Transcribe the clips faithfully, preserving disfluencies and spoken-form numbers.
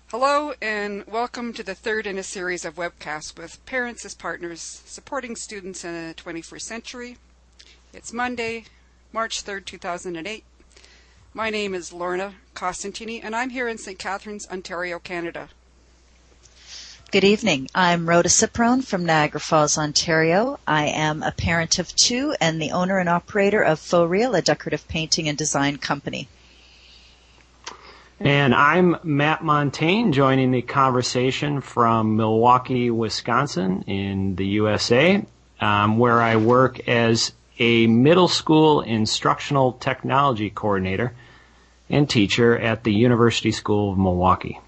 Hello and welcome to the third in a series of webcasts with parents as partners supporting students in the twenty-first century. It's Monday, March third, two thousand eight. My name is Lorna Costantini and I'm here in Saint Catharines, Ontario, Canada. Good evening. I'm Rhoda Ciprone from Niagara Falls, Ontario. I am a parent of two and the owner and operator of Faux Real, a decorative painting and design company. And I'm Matt Montaigne, joining the conversation from Milwaukee, Wisconsin in the U S A, um, where I work as a middle school instructional technology coordinator and teacher at the University School of Milwaukee.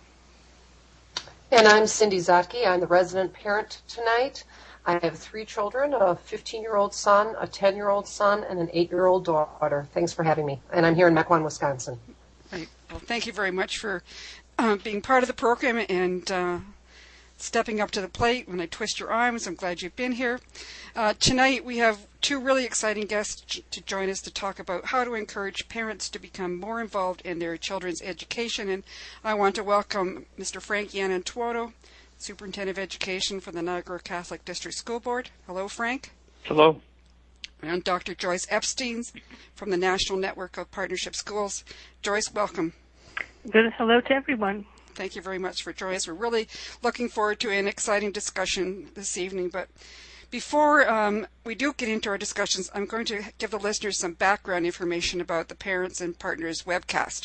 And I'm Cindy Zotke. I'm the resident parent tonight. I have three children, a fifteen-year-old son, a ten-year-old son, and an eight-year-old daughter. Thanks for having me. And I'm here in Mequon, Wisconsin. Right. Well, thank you very much for uh, being part of the program and uh, stepping up to the plate when I twist your arms. I'm glad you've been here. Uh, tonight we have two really exciting guests j- to join us to talk about how to encourage parents to become more involved in their children's education. And I want to welcome Mister Frank Iannantuono, Superintendent of Education for the Niagara Catholic District School Board. Hello, Frank. Hello. And Doctor Joyce Epstein from the National Network of Partnership Schools. Joyce, welcome. Good. Hello to everyone. Thank you very much for joining us. We're really looking forward to an exciting discussion this evening. But before um, we do get into our discussions, I'm going to give the listeners some background information about the Parents and Partners webcast.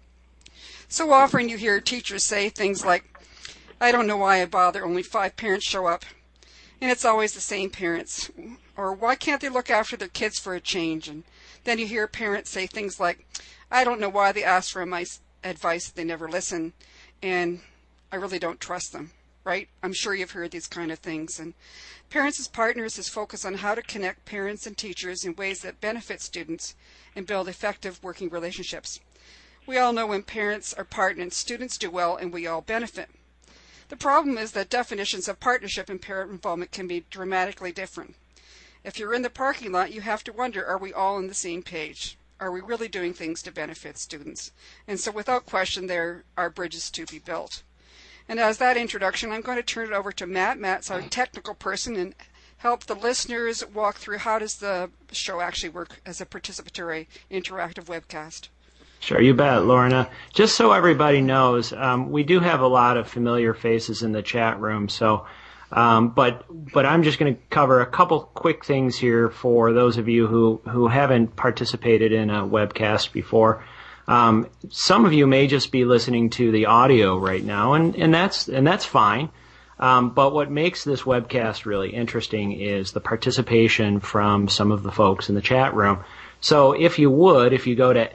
So often you hear teachers say things like, I don't know why I bother, only five parents show up. And it's always the same parents. Or why can't they look after their kids for a change? And then you hear parents say things like, I don't know why they ask for my advice if they never listen, and I really don't trust them, right? I'm sure you've heard these kind of things. And Parents as Partners is focused on how to connect parents and teachers in ways that benefit students and build effective working relationships. We all know when parents are partners, students do well and we all benefit. The problem is that definitions of partnership and parent involvement can be dramatically different. If you're in the parking lot, you have to wonder, are we all on the same page? Are we really doing things to benefit students? And so without question, there are bridges to be built. And as that introduction, I'm going to turn it over to Matt. Matt's our technical person and help the listeners walk through how does the show actually work as a participatory interactive webcast. Sure, you bet, Lorna. Just so everybody knows, um, we do have a lot of familiar faces in the chat room, so um, but but I'm just going to cover a couple quick things here for those of you who, who haven't participated in a webcast before. Um, some of you may just be listening to the audio right now, and, and that's and that's fine. Um, but what makes this webcast really interesting is the participation from some of the folks in the chat room. So if you would, if you go to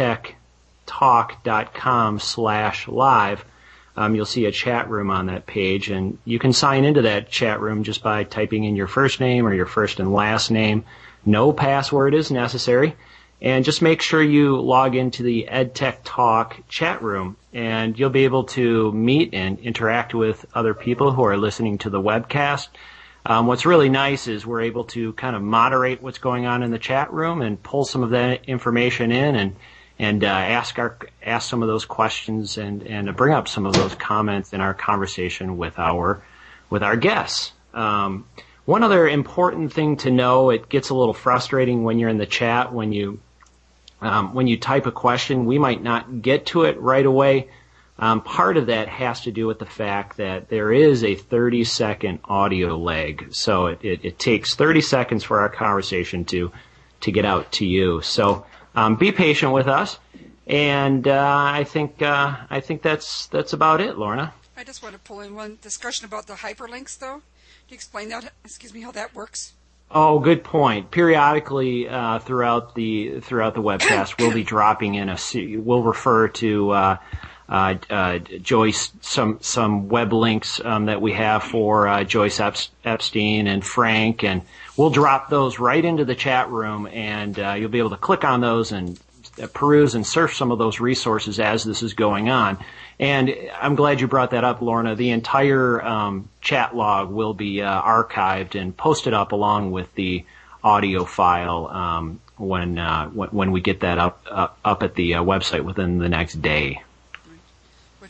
edtechtalk.com slash live, um, you'll see a chat room on that page, and you can sign into that chat room just by typing in your first name or your first and last name. No password is necessary, and just make sure you log into the EdTech Talk chat room, and you'll be able to meet and interact with other people who are listening to the webcast. Um, what's really nice is we're able to kind of moderate what's going on in the chat room and pull some of that information in and and uh, ask our ask some of those questions and and bring up some of those comments in our conversation with our with our guests. Um, one other important thing to know: it gets a little frustrating when you're in the chat when you um, when you type a question. We might not get to it right away. Um, part of that has to do with the fact that there is a thirty second audio lag. So it, it, it takes thirty seconds for our conversation to to get out to you. So um, be patient with us. And uh, I think uh, I think that's that's about it, Lorna. I just want to pull in one discussion about the hyperlinks, though. Can you explain that? Excuse me, how that works? Oh, good point. Periodically uh, throughout the throughout the webcast, we'll be dropping in a. We'll refer to. Uh, Uh, uh, Joyce, some some web links um, that we have for uh, Joyce Ep- Epstein and Frank, and we'll drop those right into the chat room, and uh, you'll be able to click on those and uh, peruse and surf some of those resources as this is going on. And I'm glad you brought that up, Lorna. The entire um, chat log will be uh, archived and posted up along with the audio file um, when, uh, when when we get that up uh, up at the uh, website within the next day.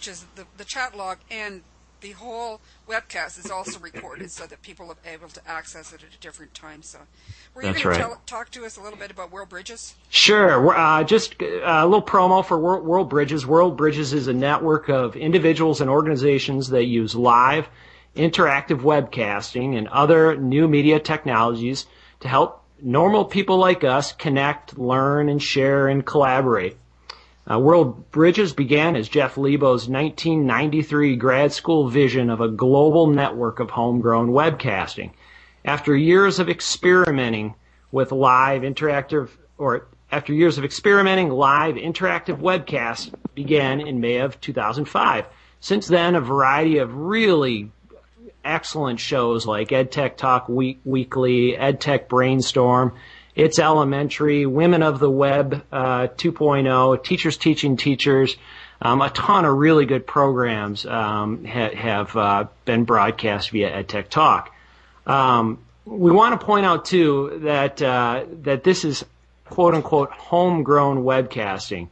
which is the, the chat log, and the whole webcast is also recorded so that people are able to access it at a different time. So, were you That's going to right. talk to us a little bit about World Bridges? Sure. Uh, just a little promo for World, World Bridges. World Bridges is a network of individuals and organizations that use live, interactive webcasting and other new media technologies to help normal people like us connect, learn, and share and collaborate. Uh, World Bridges began as Jeff Lebo's nineteen ninety-three grad school vision of a global network of homegrown webcasting. After years of experimenting with live interactive, or after years of experimenting, live interactive webcasts began in May of two thousand five. Since then, a variety of really excellent shows like EdTech Talk Week, Weekly, EdTech Brainstorm, It's Elementary, Women of the Web uh, two point oh, Teachers Teaching Teachers, um, a ton of really good programs um, ha- have uh, been broadcast via EdTech Talk. Um, we want to point out, too, that uh, that this is quote-unquote homegrown webcasting.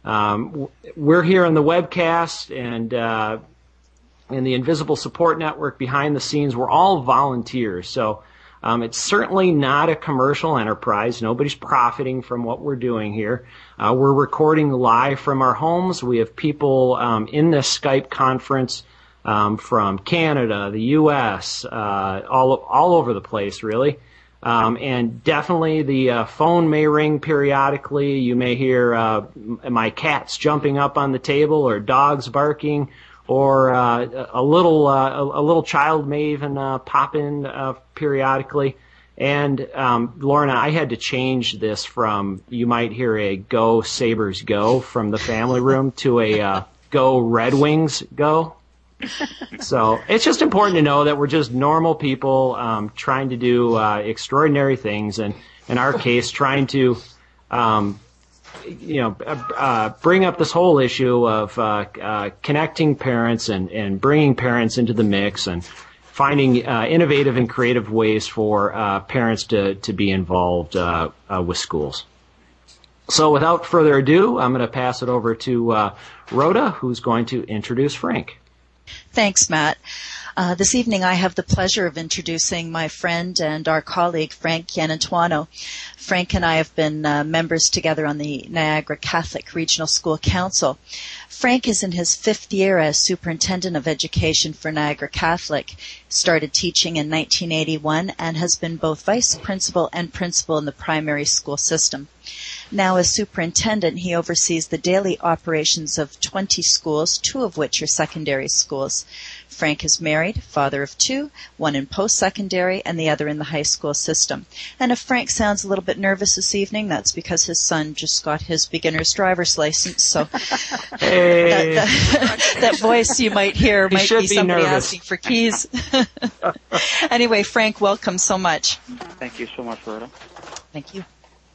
Um, we're here in the webcast and uh, in the Invisible Support Network behind the scenes. We're all volunteers, so Um, it's certainly not a commercial enterprise. Nobody's profiting from what we're doing here. Uh, we're recording live from our homes. We have people um, in this Skype conference um, from Canada, the U S, uh, all all over the place, really. Um, and definitely the uh, phone may ring periodically. You may hear uh, my cats jumping up on the table or dogs barking, or uh, a little uh, a little child may even uh, pop in uh, periodically. And um, Lorna, I had to change this from you might hear a "Go Sabres Go" from the family room to a uh, "Go Red Wings Go." So it's just important to know that we're just normal people um, trying to do uh, extraordinary things, and in our case, trying to um, you know, uh, bring up this whole issue of uh, uh, connecting parents and, and bringing parents into the mix and finding uh, innovative and creative ways for uh, parents to, to be involved uh, uh, with schools. So without further ado, I'm going to pass it over to uh, Rhoda, who's going to introduce Frank. Thanks, Matt. Uh, this evening I have the pleasure of introducing my friend and our colleague, Frank Gianantuono. Frank and I have been uh, members together on the Niagara Catholic Regional School Council. Frank is in his fifth year as Superintendent of Education for Niagara Catholic, started teaching in nineteen eighty-one, and has been both Vice Principal and Principal in the primary school system. Now, as superintendent, he oversees the daily operations of twenty schools, two of which are secondary schools. Frank is married, father of two, one in post-secondary and the other in the high school system. And if Frank sounds a little bit nervous this evening, that's because his son just got his beginner's driver's license. So Hey. that, that, that voice you might hear He might should be be somebody nervous. asking for keys. Anyway, Frank, welcome so much. Thank you so much, Rhoda. Thank you.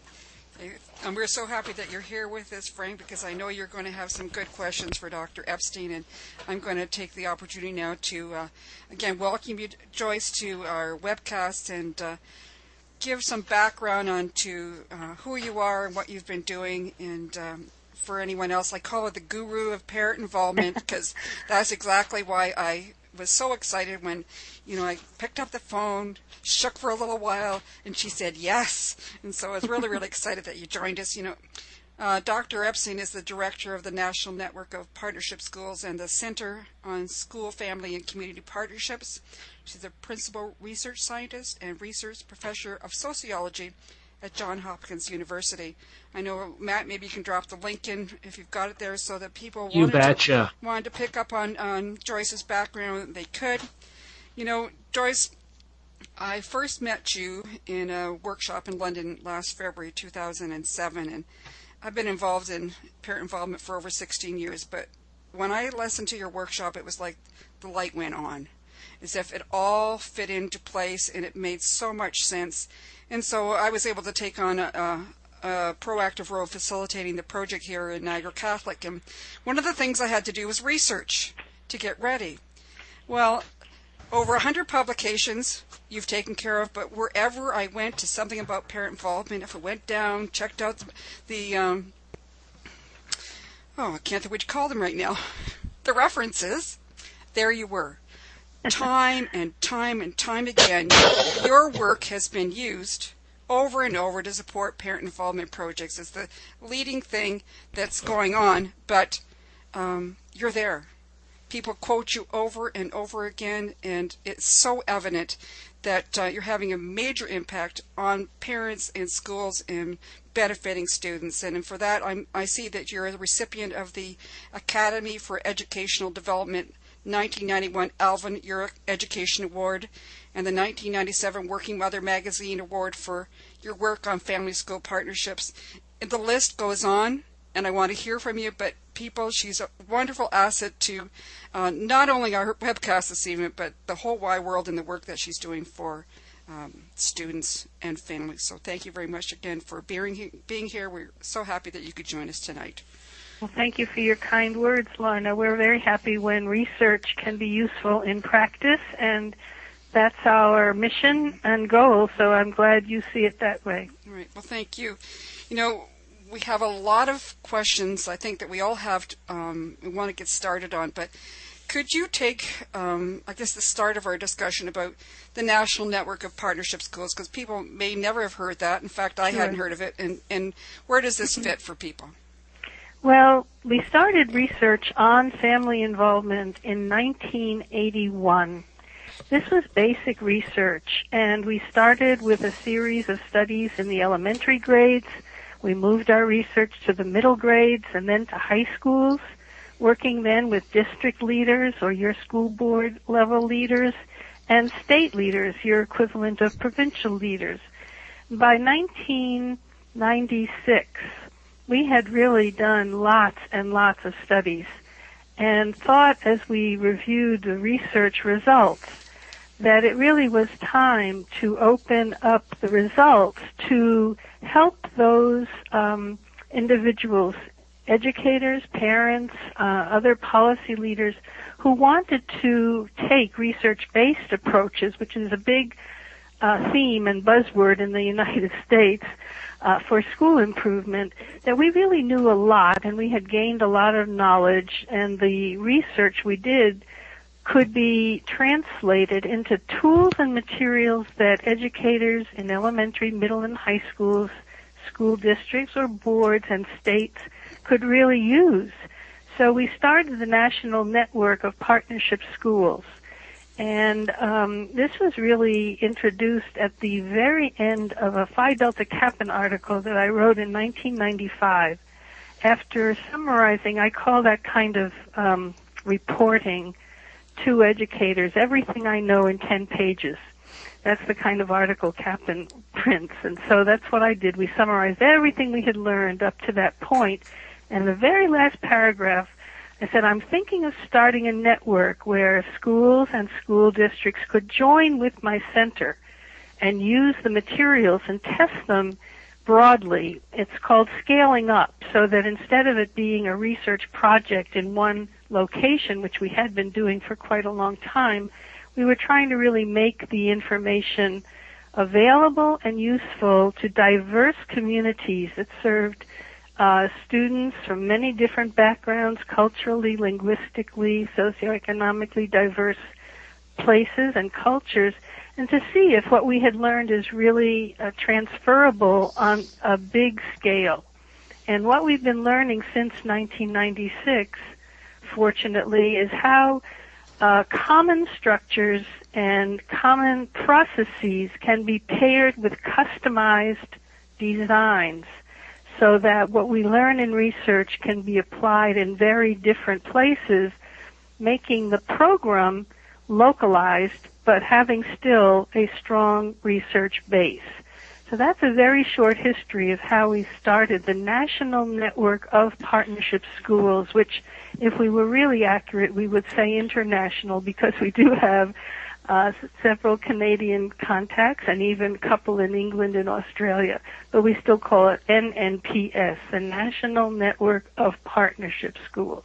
And we're so happy that you're here with us, Frank, because I know you're going to have some good questions for Doctor Epstein, and I'm going to take the opportunity now to, uh, again, welcome you, Joyce, to our webcast and uh, give some background on to uh, who you are and what you've been doing. And um, for anyone else, I call it the guru of parent involvement because that's exactly why I was so excited when, you know, I picked up the phone, shook for a little while, and she said yes. And so I was really, really excited that you joined us. You know, uh, Doctor Epstein is the director of the National Network of Partnership Schools and the Center on School, Family, and Community Partnerships. She's a principal research scientist and research professor of sociology at Johns Hopkins University. I know, Matt, maybe you can drop the link in if you've got it there so that people You wanted, betcha. To, wanted to pick up on, on Joyce's background, they could. You know, Joyce, I first met you in a workshop in London last February two thousand seven, and I've been involved in parent involvement for over sixteen years, but when I listened to your workshop, it was like the light went on, as if it all fit into place and it made so much sense. And so I was able to take on a, a, a proactive role facilitating the project here in Niagara Catholic. And one of the things I had to do was research to get ready. Well, over one hundred publications you've taken care of, but wherever I went to something about parent involvement, if I went down, checked out the, the um, oh, I can't think what you call them right now. the references, there you were. Time and time and time again, your work has been used over and over to support parent involvement projects. It's the leading thing that's going on, but um, you're there. People quote you over and over again, and it's so evident that uh, you're having a major impact on parents and schools and benefiting students. And, and for that, I'm, I see that you're a recipient of the Academy for Educational Development nineteen ninety-one Alvin Urich Education Award and the nineteen ninety-seven Working Mother Magazine Award for your work on family school partnerships. And the list goes on, and I want to hear from you, but people, she's a wonderful asset to uh, not only our webcast this evening, but the whole wide world and the work that she's doing for um, students and families. So thank you very much again for being, being here. We're so happy that you could join us tonight. Well, thank you for your kind words, Lorna. We're very happy when research can be useful in practice, and that's our mission and goal, so I'm glad you see it that way. All right. Well, thank you. You know, we have a lot of questions I think that we all have to, um, we want to get started on, but could you take, um, I guess, the start of our discussion about the National Network of Partnership Schools, because people may never have heard that. In fact, I Sure. hadn't heard of it, and, and where does this fit for people? Well, we started research on family involvement in nineteen eighty-one. This was basic research, and we started with a series of studies in the elementary grades. We moved our research to the middle grades and then to high schools, working then with district leaders or your school board level leaders and state leaders, your equivalent of provincial leaders. By nineteen ninety-six, we had really done lots and lots of studies and thought as we reviewed the research results that it really was time to open up the results to help those um, individuals, educators, parents, uh, other policy leaders who wanted to take research-based approaches, which is a big uh, theme and buzzword in the United States, Uh, for school improvement, that we really knew a lot and we had gained a lot of knowledge, and the research we did could be translated into tools and materials that educators in elementary, middle, and high schools, school districts or boards and states could really use. So we started the National Network of Partnership Schools. And um, this was really introduced at the very end of a Phi Delta Kappan article that I wrote in nineteen ninety-five. After summarizing, I call that kind of um, reporting to educators, everything I know in ten pages. That's the kind of article Kappan prints. And so that's what I did. We summarized everything we had learned up to that point. And the very last paragraph, I said, I'm thinking of starting a network where schools and school districts could join with my center and use the materials and test them broadly. It's called Scaling Up, so that instead of it being a research project in one location, which we had been doing for quite a long time, we were trying to really make the information available and useful to diverse communities that served Uh, students from many different backgrounds, culturally, linguistically, socioeconomically diverse places and cultures, and to see if what we had learned is really uh, transferable on a big scale. And what we've been learning since nineteen ninety-six, fortunately, is how uh, common structures and common processes can be paired with customized designs, so that what we learn in research can be applied in very different places, making the program localized, but having still a strong research base. So that's a very short history of how we started the National Network of Partnership Schools, which, if we were really accurate, we would say international, because we do have Uh, several Canadian contacts and even a couple in England and Australia, but we still call it N N P S, the National Network of Partnership Schools.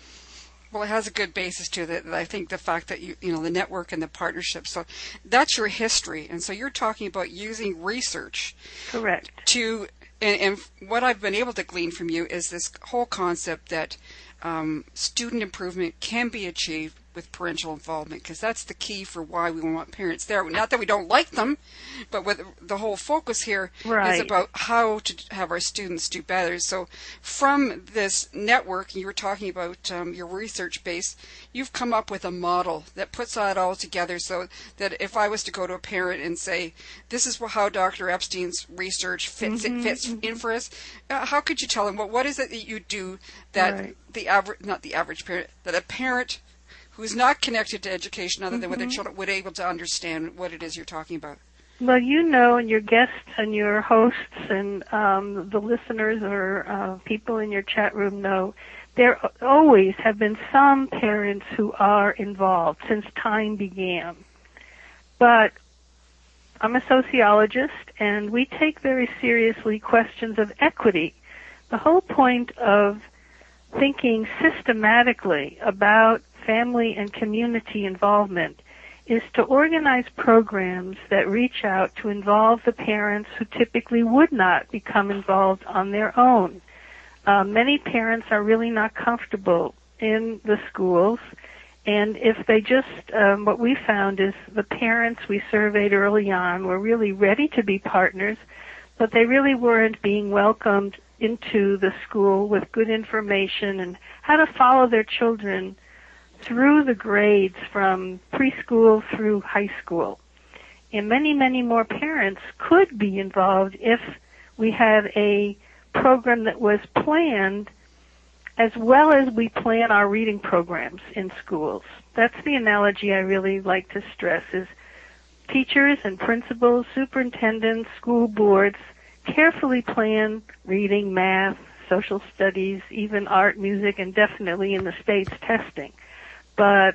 Well, it has a good basis to it. I think the fact that you, you know, the network and the partnership. So that's your history, and so you're talking about using research. Correct. To and, and what I've been able to glean from you is this whole concept that um, student improvement can be achieved with parental involvement, because that's the key for why we want parents there. Not that we don't like them, but with the whole focus here right. is about how to have our students do better. So from this network, you were talking about um, your research base, you've come up with a model that puts that all together, so that if I was to go to a parent and say, this is how Doctor Epstein's research fits, mm-hmm, it fits mm-hmm. in for us, uh, how could you tell them, what, what is it that you do that right. the average, not the average parent, that a parent who's not connected to education other than mm-hmm. with their children would able to understand what it is you're talking about? Well, you know, and your guests and your hosts and um, the listeners or uh, people in your chat room know, there always have been some parents who are involved since time began. But I'm a sociologist, and we take very seriously questions of equity. The whole point of thinking systematically about family and community involvement is to organize programs that reach out to involve the parents who typically would not become involved on their own. Uh, many parents are really not comfortable in the schools, and if they just, um, what we found is the parents we surveyed early on were really ready to be partners, but they really weren't being welcomed into the school with good information and how to follow their children through the grades from preschool through high school. And many, many more parents could be involved if we had a program that was planned as well as we plan our reading programs in schools. That's the analogy I really like to stress, is teachers and principals, superintendents, school boards carefully plan reading, math, social studies, even art, music, and definitely in the States testing. But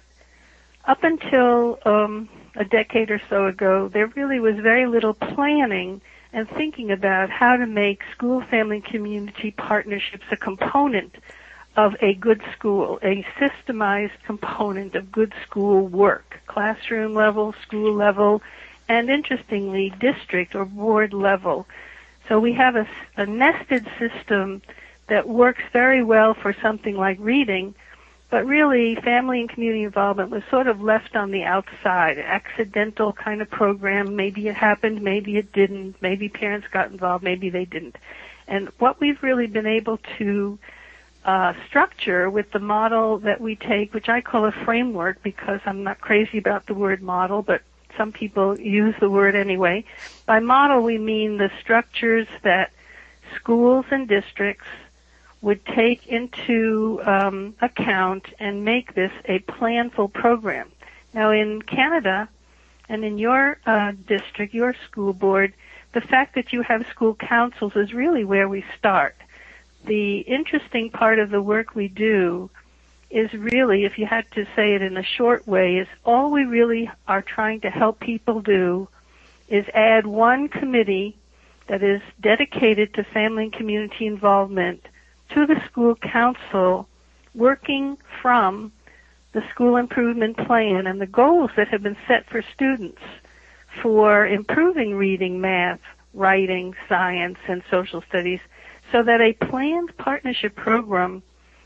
up until um, a decade or so ago, there really was very little planning and thinking about how to make school, family, community partnerships a component of a good school, a systemized component of good school work, classroom level, school level, and interestingly, district or board level. So we have a, a nested system that works very well for something like reading, but really, family and community involvement was sort of left on the outside, an accidental kind of program. Maybe it happened, maybe it didn't. Maybe parents got involved, maybe they didn't. And what we've really been able to uh, structure with the model that we take, which I call a framework because I'm not crazy about the word model, but some people use the word anyway. By model, we mean the structures that schools and districts would take into um, account and make this a planful program. Now, in Canada and in your uh, district, your school board, the fact that you have school councils is really where we start. The interesting part of the work we do is really, if you had to say it in a short way, is all we really are trying to help people do is add one committee that is dedicated to family and community involvement to the school council, working from the school improvement plan and the goals that have been set for students for improving reading, math, writing, science, and social studies, so that a planned partnership program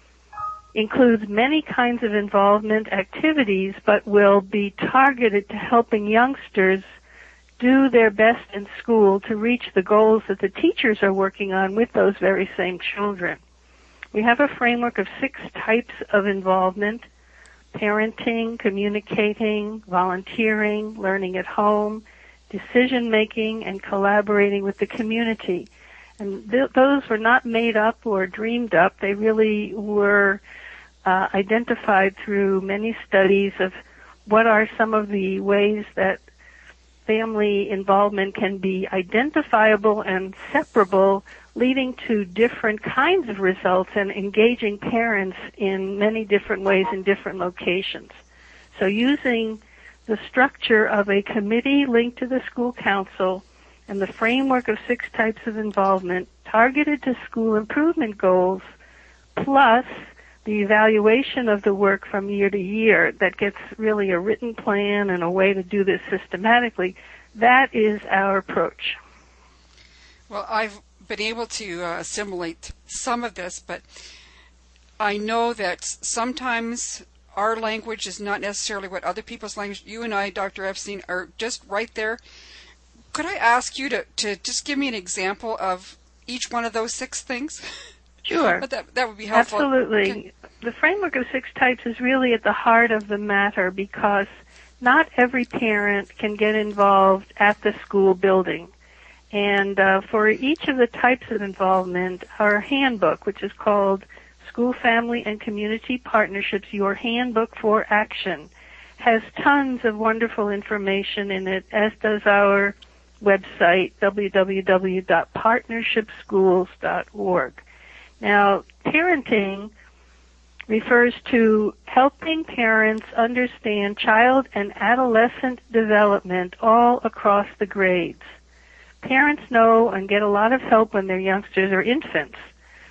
includes many kinds of involvement activities, but will be targeted to helping youngsters do their best in school to reach the goals that the teachers are working on with those very same children. We have a framework of six types of involvement: parenting, communicating, volunteering, learning at home, decision-making, and collaborating with the community. And th- those were not made up or dreamed up. They really were uh, identified through many studies of what are some of the ways that family involvement can be identifiable and separable, leading to different kinds of results and engaging parents in many different ways in different locations. So using the structure of a committee linked to the school council and the framework of six types of involvement targeted to school improvement goals, plus the evaluation of the work from year to year that gets really a written plan and a way to do this systematically, that is our approach. Well, I've been able to uh, assimilate some of this, but I know that sometimes our language is not necessarily what other people's language. You and I, Doctor Epstein, are just right there. Could I ask you to, to just give me an example of each one of those six things? Sure. But that, that would be helpful. Absolutely. Okay. The framework of six types is really at the heart of the matter because not every parent can get involved at the school building. And uh, for each of the types of involvement, our handbook, which is called School, Family, and Community Partnerships, Your Handbook for Action, has tons of wonderful information in it, as does our website, w w w dot partnership schools dot org. Now, parenting refers to helping parents understand child and adolescent development all across the grades. Parents know and get a lot of help when their youngsters are infants.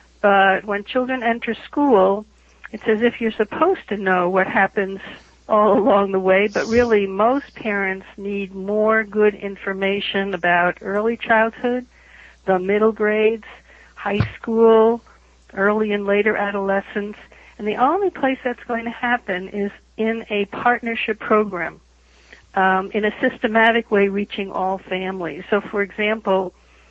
But when children enter school, it's as if you're supposed to know what happens all along the way, but really most parents need more good information about early childhood, the middle grades, high school, early and later adolescence, and the only place that's going to happen is in a partnership program, um, in a systematic way reaching all families. So, for example,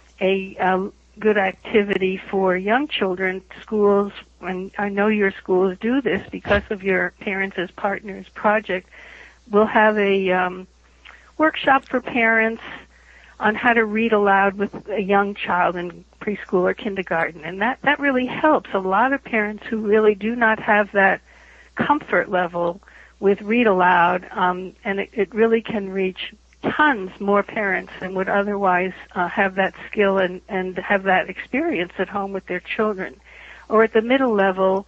a um, good activity for young children, schools, and I know your schools do this because of your Parents as Partners project, will have a um, workshop for parents on how to read aloud with a young child in preschool or kindergarten. And that, that really helps a lot of parents who really do not have that comfort level with read aloud, um, and it, it really can reach tons more parents than would otherwise uh, have that skill and, and have that experience at home with their children. Or at the middle level,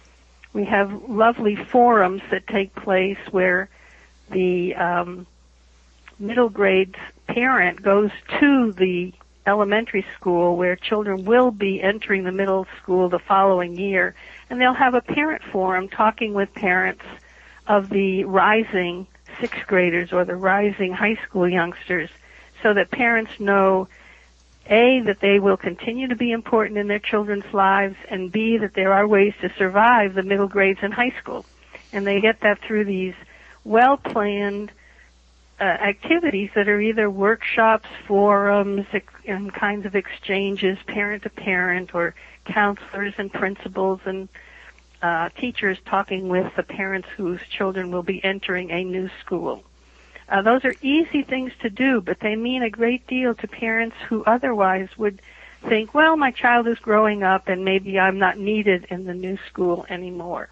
we have lovely forums that take place where the um, middle grade parent goes to the elementary school where children will be entering the middle school the following year, and they'll have a parent forum talking with parents of the rising sixth graders or the rising high school youngsters so that parents know, A, that they will continue to be important in their children's lives, and B, that there are ways to survive the middle grades in high school. And they get that through these well-planned uh, activities that are either workshops, forums, and kinds of exchanges, parent-to-parent, or counselors and principals and Uh, teachers talking with the parents whose children will be entering a new school. Uh, those are easy things to do, but they mean a great deal to parents who otherwise would think, well, my child is growing up and maybe I'm not needed in the new school anymore.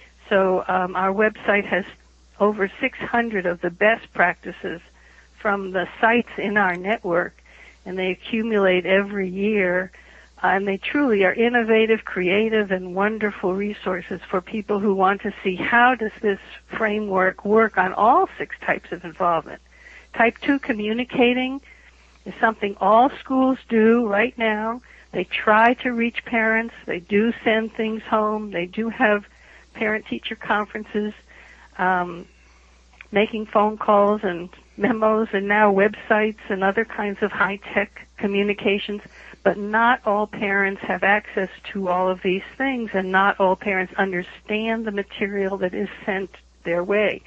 So um, our website has over six hundred of the best practices from the sites in our network, and they accumulate every year. And they truly are innovative, creative, and wonderful resources for people who want to see how does this framework work on all six types of involvement. Type two communicating is something all schools do right now. They try to reach parents. They do send things home. They do have parent-teacher conferences, um, making phone calls and memos, and now websites and other kinds of high-tech communications. But not all parents have access to all of these things, and not all parents understand the material that is sent their way.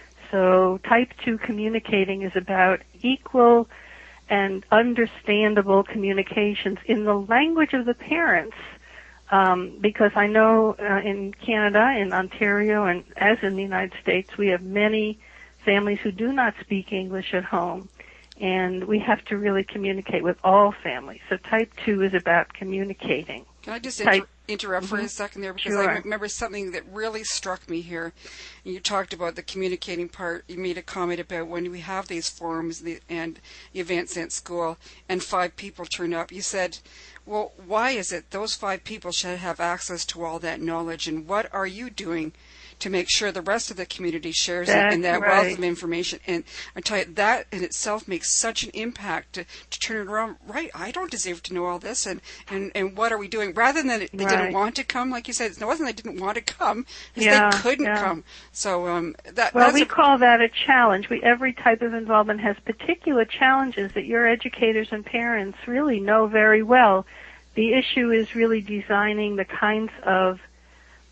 So type two communicating is about equal and understandable communications in the language of the parents, um, because I know uh, in Canada, in Ontario, and as in the United States, we have many families who do not speak English at home. And we have to really communicate with all families. So type two is about communicating. Can I just type, inter- interrupt for mm-hmm. a second there? Because Sure. I remember something that really struck me here. You talked about the communicating part. You made a comment about when we have these forums and events at school and five people turn up. You said, well, why is it those five people should have access to all that knowledge, and what are you doing to make sure the rest of the community shares That's it in that right. wealth of information? And I tell you, that in itself makes such an impact to, to turn it around. Right, I don't deserve to know all this, and, and, and what are we doing? Rather than they right. didn't want to come, like you said, it wasn't they didn't want to come, it's yeah, they couldn't yeah. come. So um, that well, that's we a, call that a challenge. We, every type of involvement has particular challenges that your educators and parents really know very well. The issue is really designing the kinds of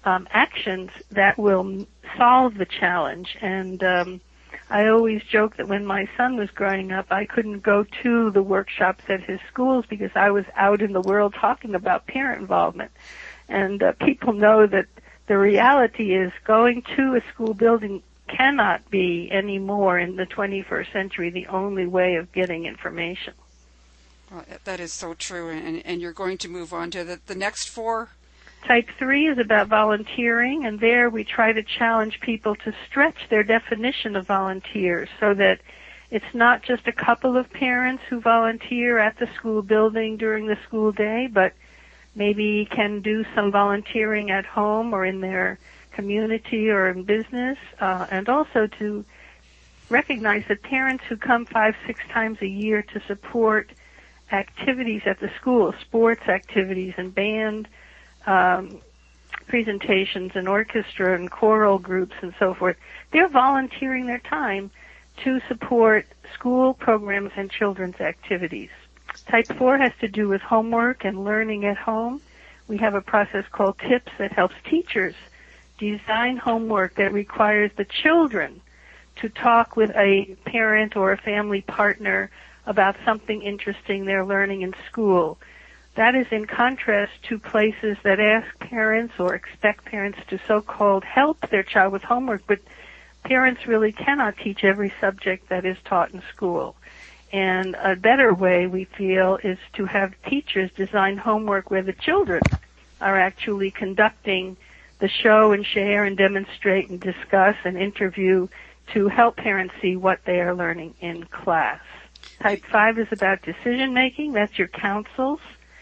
um, actions that will solve the challenge. And um, I always joke that when my son was growing up, I couldn't go to the workshops at his schools because I was out in the world talking about parent involvement. And uh, people know that the reality is going to a school building cannot be anymore in the twenty-first century the only way of getting information. Well, that is so true. And, and you're going to move on to the, the next four? Type three is about volunteering, and there we try to challenge people to stretch their definition of volunteers so that it's not just a couple of parents who volunteer at the school building during the school day, but maybe can do some volunteering at home or in their community or in business, uh, and also to recognize that parents who come five, six times a year to support activities at the school, sports activities and band um, presentations and orchestra and choral groups and so forth, they're volunteering their time to support school programs and children's activities. Type four has to do with homework and learning at home. We have a process called TIPS that helps teachers design homework that requires the children to talk with a parent or a family partner about something interesting they're learning in school. That is in contrast to places that ask parents or expect parents to so-called help their child with homework, but parents really cannot teach every subject that is taught in school. And a better way, we feel, is to have teachers design homework where the children are actually conducting the show and share and demonstrate and discuss and interview to help parents see what they are learning in class. Type five is about decision making. That's your councils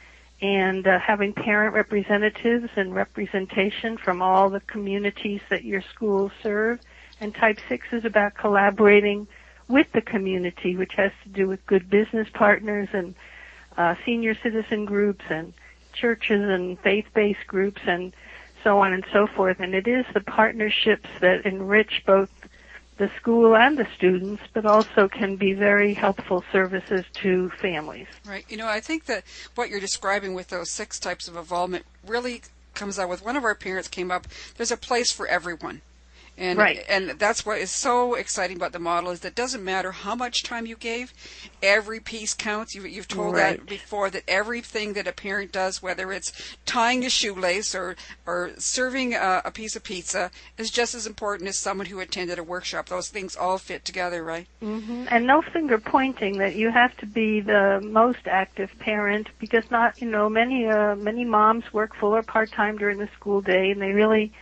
and uh, having parent representatives and representation from all the communities that your schools serve. And type six is about collaborating with the community, which has to do with good business partners and uh, senior citizen groups and churches and faith-based groups and so on and so forth. And it is the partnerships that enrich both the school and the students, but also can be very helpful services to families. Right. You know, I think that what you're describing with those six types of involvement really comes out with one of our parents came up, there's a place for everyone. And right. and that's what is so exciting about the model is that it doesn't matter how much time you gave, every piece counts. You, you've told right. that before, that everything that a parent does, whether it's tying a shoelace or, or serving a, a piece of pizza, is just as important as someone who attended a workshop. Those things all fit together, right? Mm-hmm. And no finger pointing that you have to be the most active parent because not, you know, many uh, many moms work full or part-time during the school day and they really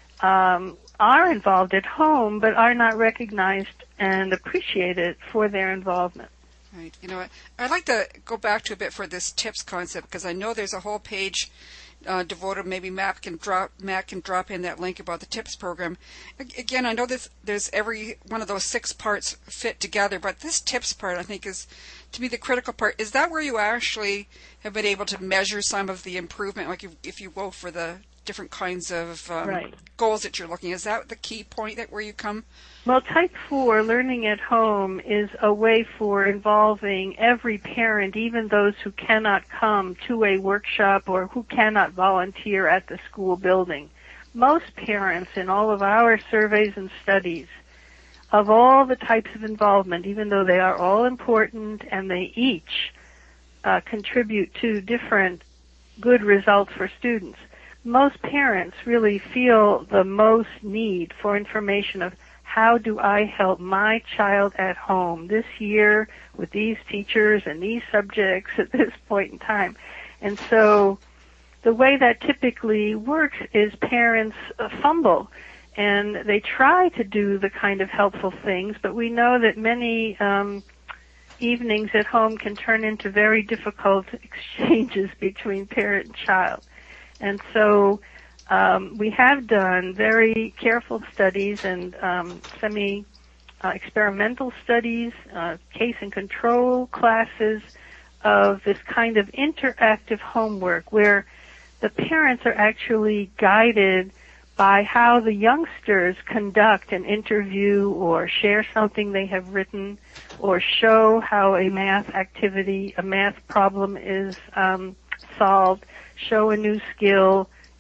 um are involved at home, but are not recognized and appreciated for their involvement. Right. You know, I'd like to go back to a bit for this TIPS concept because I know there's a whole page uh, devoted. Maybe Matt can drop Matt can drop in that link about the TIPS program. Again, I know that there's every one of those six parts fit together, but this TIPS part I think is, to me, the critical part. Is that where you actually have been able to measure some of the improvement, like if, if you go for the different kinds of um, right. goals that you're looking at? Is that the key point that where you come? Well, type four, learning at home, is a way for involving every parent, even those who cannot come to a workshop or who cannot volunteer at the school building. Most parents in all of our surveys and studies of all the types of involvement, even though they are all important and they each uh, contribute to different good results for students, most parents really feel the most need for information of how do I help my child at home this year with these teachers and these subjects at this point in time. And so the way that typically works is parents uh, fumble and they try to do the kind of helpful things, but we know that many um, evenings at home can turn into very difficult exchanges between parent and child. And so um, we have done very careful studies and um, semi-experimental uh, studies, uh, case and control classes of this kind of interactive homework where the parents are actually guided by how the youngsters conduct an interview or share something they have written or show how a math activity, a math problem is um, solved, show a new skill,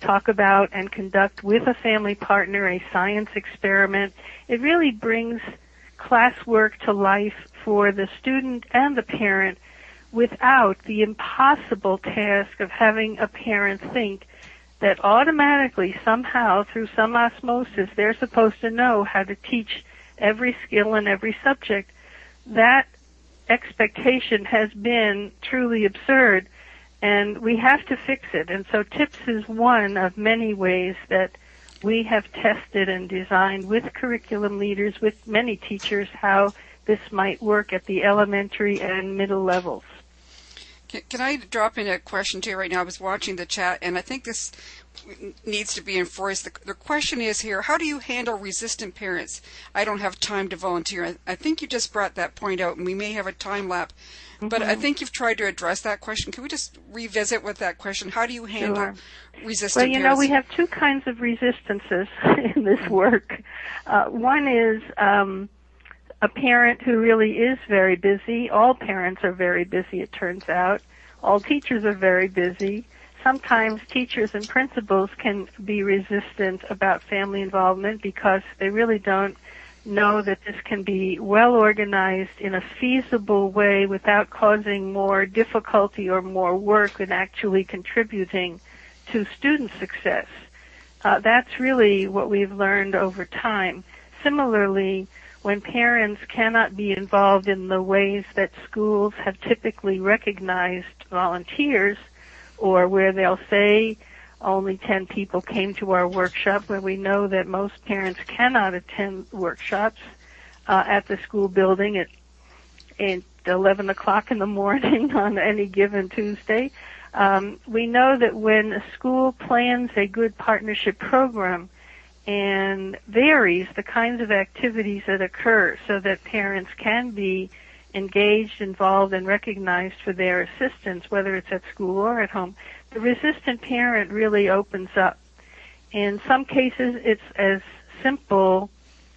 talk about and conduct with a family partner a science experiment. It really brings classwork to life for the student and the parent without the impossible task of having a parent think that automatically, somehow, through some osmosis, they're supposed to know how to teach every skill in every subject. That expectation has been truly absurd, and we have to fix it. And so TIPS is one of many ways that we have tested and designed with curriculum leaders, with many teachers, how this might work at the elementary and middle levels. Can, can I drop in a question to you right now? I was watching the chat, and I think this needs to be enforced. The, the question is here, how do you handle resistant parents? I don't have time to volunteer. I, I think you just brought that point out, and we may have a time lap. Mm-hmm. But I think you've tried to address that question. Can we just revisit with that question? How do you handle sure. resistant parents? Well, you parents? know, we have two kinds of resistances in this work. Uh, one is um, a parent who really is very busy. All parents are very busy, it turns out. All teachers are very busy. Sometimes teachers and principals can be resistant about family involvement because they really don't know that this can be well organized in a feasible way without causing more difficulty or more work and actually contributing to student success. Uh, that's really what we've learned over time. Similarly, when parents cannot be involved in the ways that schools have typically recognized volunteers, or where they'll say only ten people came to our workshop, where we know that most parents cannot attend workshops uh, at the school building at, at eleven o'clock in the morning on any given Tuesday. Um, we know that when a school plans a good partnership program and varies the kinds of activities that occur so that parents can be engaged, involved, and recognized for their assistance, whether it's at school or at home, the resistant parent really opens up. In some cases, it's as simple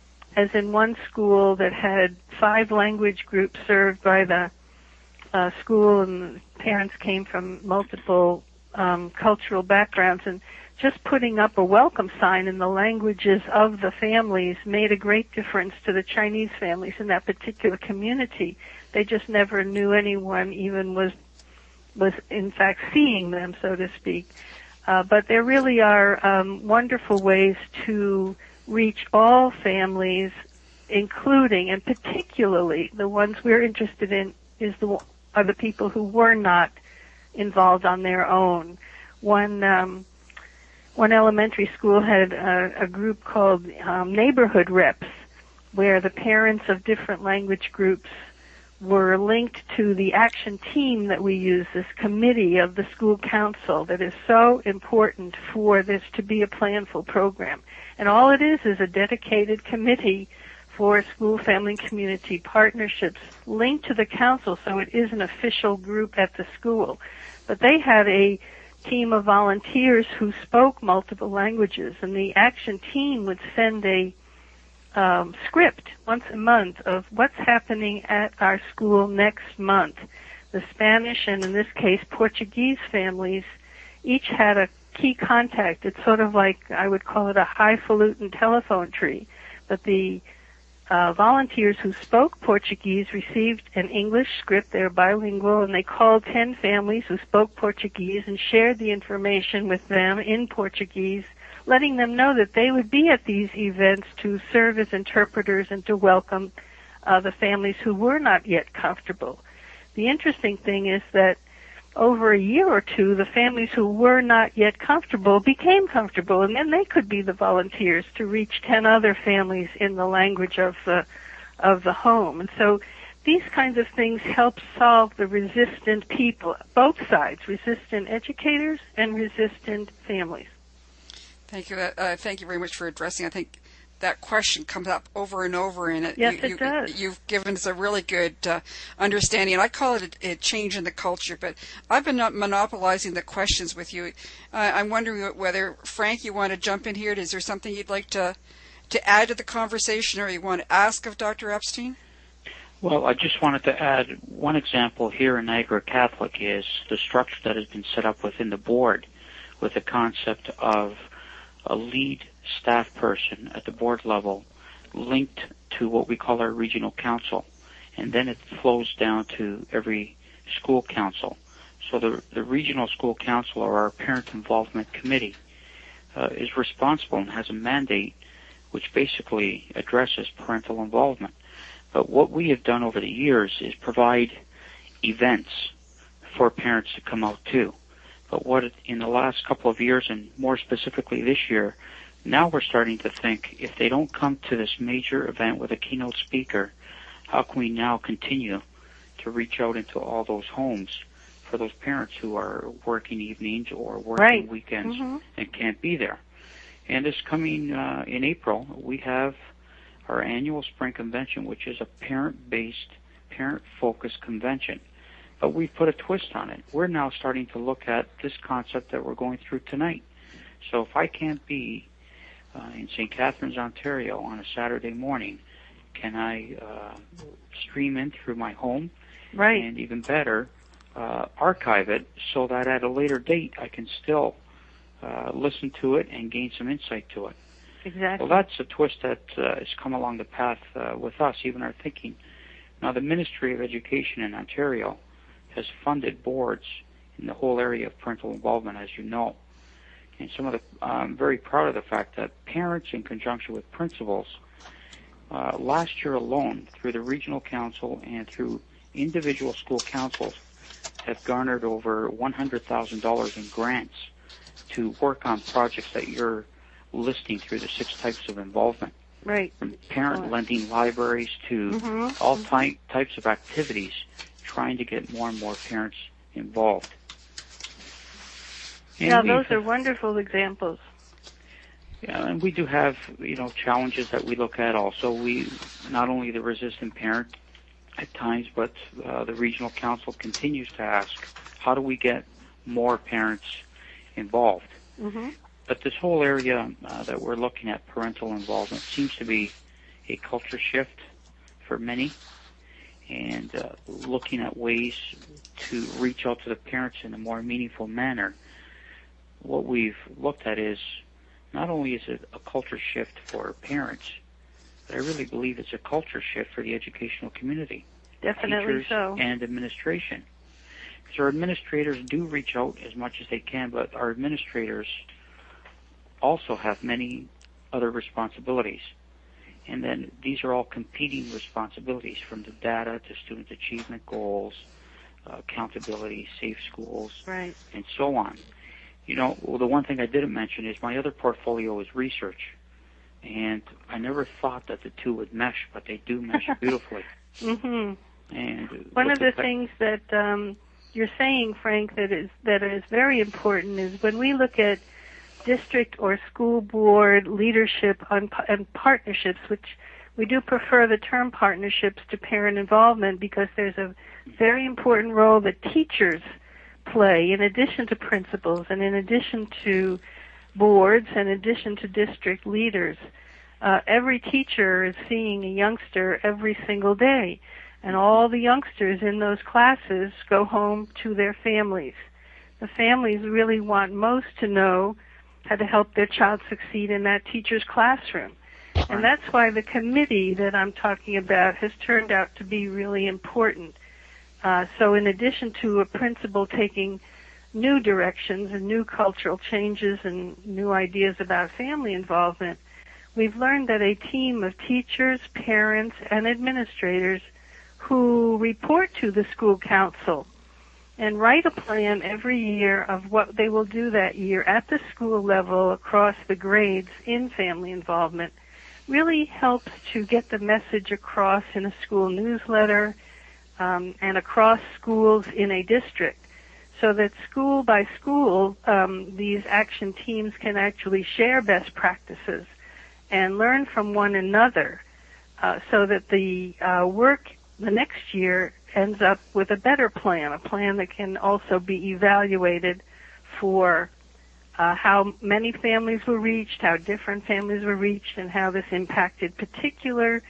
as in one school that had five language groups served by the uh, school, and the parents came from multiple um, cultural backgrounds, and just putting up a welcome sign in the languages of the families made a great difference to the Chinese families in that particular community. They just never knew anyone even was was in fact seeing them, so to speak. Uh, but there really are um, wonderful ways to reach all families, including and particularly the ones we're interested in is the are the people who were not involved on their own. One um, one elementary school had a, a group called um, neighborhood reps, where the parents of different language groups were linked to the action team that we use, this committee of the school council that is so important for this to be a planful program. And all it is is a dedicated committee for school, family, and community partnerships linked to the council, so it is an official group at the school. But they had a team of volunteers who spoke multiple languages, and the action team would send a um, script once a month of what's happening at our school next month. The Spanish and, in this case, Portuguese families each had a key contact. It's sort of like, I would call it a highfalutin telephone tree. But the uh, volunteers who spoke Portuguese received an English script. They were bilingual, and they called ten families who spoke Portuguese and shared the information with them in Portuguese, letting them know that they would be at these events to serve as interpreters and to welcome uh, the families who were not yet comfortable. The interesting thing is that over a year or two, the families who were not yet comfortable became comfortable, and then they could be the volunteers to reach ten other families in the language of the of the home. And so these kinds of things help solve the resistant people, both sides, resistant educators and resistant families. Thank you. Uh, thank you very much for addressing. I think that question comes up over and over, and it, yes, you, it you, does. You've given us a really good uh, understanding, and I call it a, a change in the culture. But I've been monopolizing the questions with you. Uh, I'm wondering whether, Frank, you want to jump in here. Is there something you'd like to to add to the conversation, or you want to ask of Doctor Epstein? Well, I just wanted to add one example here in Niagara Catholic is the structure that has been set up within the board, with the concept of a lead staff person at the board level linked to what we call our regional council, and then it flows down to every school council. So the, the regional school council, or our parent involvement committee, uh, is responsible and has a mandate which basically addresses parental involvement. But what we have done over the years is provide events for parents to come out to. But what it, in the last couple of years, and more specifically this year, now we're starting to think, if they don't come to this major event with a keynote speaker, how can we now continue to reach out into all those homes for those parents who are working evenings or working right. weekends mm-hmm. and can't be there? And this coming uh, in April, we have our annual spring convention, which is a parent-based, parent-focused convention. But we've put a twist on it. We're now starting to look at this concept that we're going through tonight. So if I can't be uh, in Saint Catharines, Ontario on a Saturday morning, can I uh, stream in through my home? Right. And even better, uh, archive it so that at a later date I can still uh, listen to it and gain some insight to it. Exactly. Well, that's a twist that uh, has come along the path uh, with us, even our thinking. Now, the Ministry of Education in Ontario has funded boards in the whole area of parental involvement, as you know. And some of the, I'm very proud of the fact that parents, in conjunction with principals, uh, last year alone, through the regional council and through individual school councils, have garnered over one hundred thousand dollars in grants to work on projects that you're listing through the six types of involvement. Right. From parent oh. lending libraries to mm-hmm. all mm-hmm. ty- types of activities, trying to get more and more parents involved. And yeah, those are wonderful examples. Yeah, and we do have, you know, challenges that we look at also. We, not only the resistant parent at times, but uh, the regional council continues to ask, how do we get more parents involved? Mm-hmm. But this whole area uh, that we're looking at, parental involvement, seems to be a culture shift for many, and uh, looking at ways to reach out to the parents in a more meaningful manner. What we've looked at is not only is it a culture shift for parents, but I really believe it's a culture shift for the educational community. Definitely teachers so. And administration. Because our administrators do reach out as much as they can, but our administrators also have many other responsibilities. And then these are all competing responsibilities, from the data to student achievement goals, uh, accountability, safe schools, right. and so on. You know, well, the one thing I didn't mention is my other portfolio is research. And I never thought that the two would mesh, but they do mesh beautifully. Mm-hmm. And one of the the things that um, you're saying, Frank, that is that is very important is when we look at district or school board leadership on, and partnerships, which we do prefer the term partnerships to parent involvement, because there's a very important role that teachers play in addition to principals and in addition to boards and in addition to district leaders. Uh, every teacher is seeing a youngster every single day, and all the youngsters in those classes go home to their families. The families really want most to know how to help their child succeed in that teacher's classroom. And that's why the committee that I'm talking about has turned out to be really important. Uh, so in addition to a principal taking new directions and new cultural changes and new ideas about family involvement, we've learned that a team of teachers, parents, and administrators who report to the school council and write a plan every year of what they will do that year at the school level across the grades in family involvement really helps to get the message across in a school newsletter um, and across schools in a district, so that school by school um, these action teams can actually share best practices and learn from one another, uh, so that the uh, work the next year ends up with a better plan, a plan that can also be evaluated for uh, how many families were reached, how different families were reached, and how this impacted particular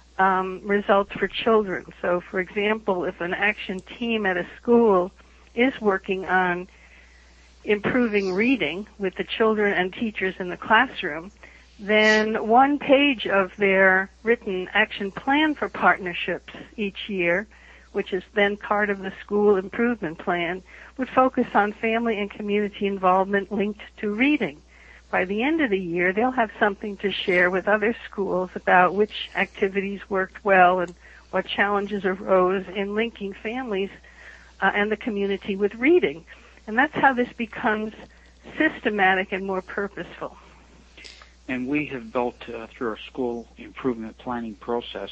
um, results for children. So, for example, if an action team at a school is working on improving reading with the children and teachers in the classroom, then one page of their written action plan for partnerships each year, which is then part of the school improvement plan, would focus on family and community involvement linked to reading. By the end of the year, they'll have something to share with other schools about which activities worked well and what challenges arose in linking families uh, and the community with reading. And that's how this becomes systematic and more purposeful. And we have built, uh, through our school improvement planning process,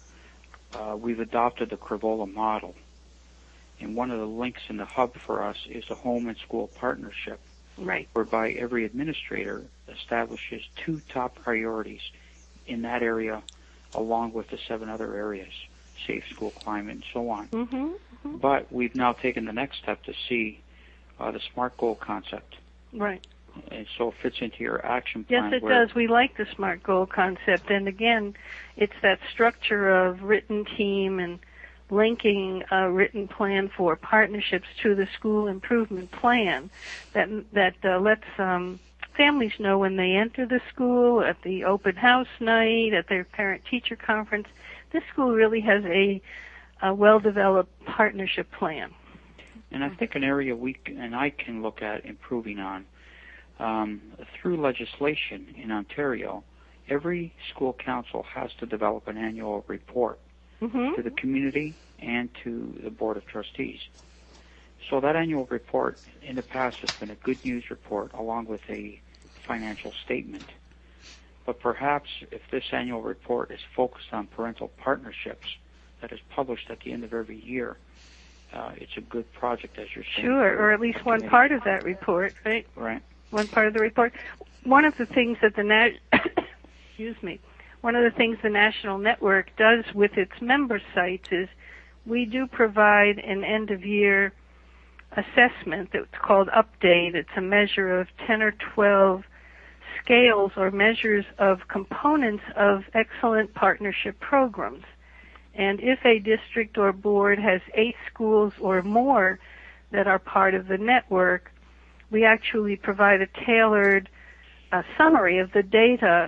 uh, we've adopted the Crivola model. And one of the links in the hub for us is a home and school partnership, right, whereby every administrator establishes two top priorities in that area, along with the seven other areas, safe school climate and so on. Mm-hmm, mm-hmm. But we've now taken the next step to see uh, the SMART goal concept. Right. And so it fits into your action plan. Yes, it where does. We like the SMART goal concept. And again, it's that structure of written team and linking a written plan for partnerships to the school improvement plan that that uh, lets um, families know when they enter the school, at the open house night, at their parent-teacher conference, this school really has a, a well-developed partnership plan. And I think an area we c- and I can look at improving on, um, through legislation in Ontario, every school council has to develop an annual report mm-hmm. to the community and to the Board of Trustees. So that annual report in the past has been a good news report along with a financial statement. But perhaps if this annual report is focused on parental partnerships that is published at the end of every year, uh, it's a good project, as you're saying. Sure, or at least one part of that report, right? Right. One part of the report. One of the things that the na- excuse me, one of the things the National Network does with its member sites is we do provide an end-of-year assessment that's called Update. It's a measure of ten or twelve scales or measures of components of excellent partnership programs. And if a district or board has eight schools or more that are part of the network, we actually provide a tailored uh, summary of the data